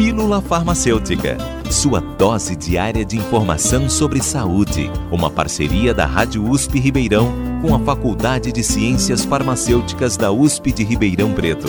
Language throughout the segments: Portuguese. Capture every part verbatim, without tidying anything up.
Pílula Farmacêutica, sua dose diária de informação sobre saúde. Uma parceria da Rádio U S P Ribeirão com a Faculdade de Ciências Farmacêuticas da U S P de Ribeirão Preto.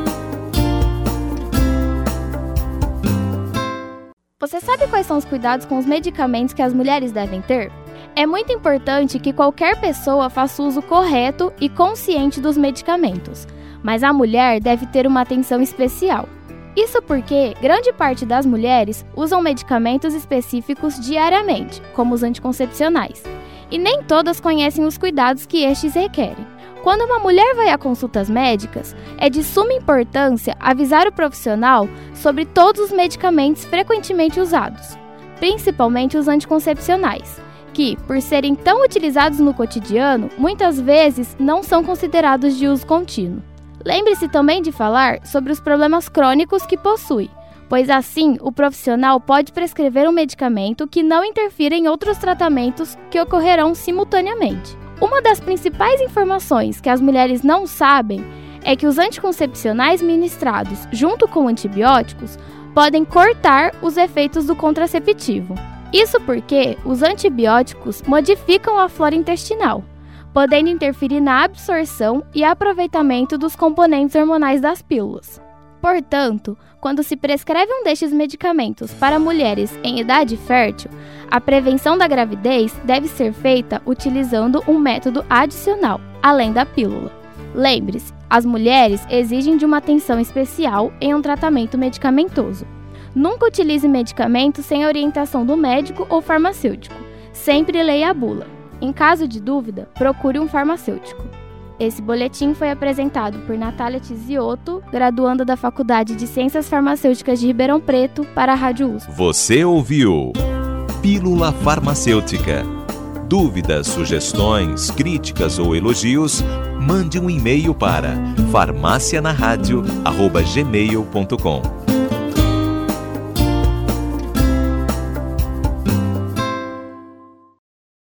Você sabe quais são os cuidados com os medicamentos que as mulheres devem ter? É muito importante que qualquer pessoa faça uso correto e consciente dos medicamentos, mas a mulher deve ter uma atenção especial. Isso porque grande parte das mulheres usam medicamentos específicos diariamente, como os anticoncepcionais, e nem todas conhecem os cuidados que estes requerem. Quando uma mulher vai a consultas médicas, é de suma importância avisar o profissional sobre todos os medicamentos frequentemente usados, principalmente os anticoncepcionais, que, por serem tão utilizados no cotidiano, muitas vezes não são considerados de uso contínuo. Lembre-se também de falar sobre os problemas crônicos que possui, pois assim o profissional pode prescrever um medicamento que não interfira em outros tratamentos que ocorrerão simultaneamente. Uma das principais informações que as mulheres não sabem é que os anticoncepcionais ministrados junto com antibióticos podem cortar os efeitos do contraceptivo. Isso porque os antibióticos modificam a flora intestinal, podendo interferir na absorção e aproveitamento dos componentes hormonais das pílulas. Portanto, quando se prescreve um destes medicamentos para mulheres em idade fértil, a prevenção da gravidez deve ser feita utilizando um método adicional, além da pílula. Lembre-se, as mulheres exigem de uma atenção especial em um tratamento medicamentoso. Nunca utilize medicamentos sem orientação do médico ou farmacêutico. Sempre leia a bula. Em caso de dúvida, procure um farmacêutico. Esse boletim foi apresentado por Natália Tiziotto, graduanda da Faculdade de Ciências Farmacêuticas de Ribeirão Preto, para a Rádio U S P. Você ouviu Pílula Farmacêutica. Dúvidas, sugestões, críticas ou elogios, mande um e-mail para farmácia na rádio arroba gmail ponto com.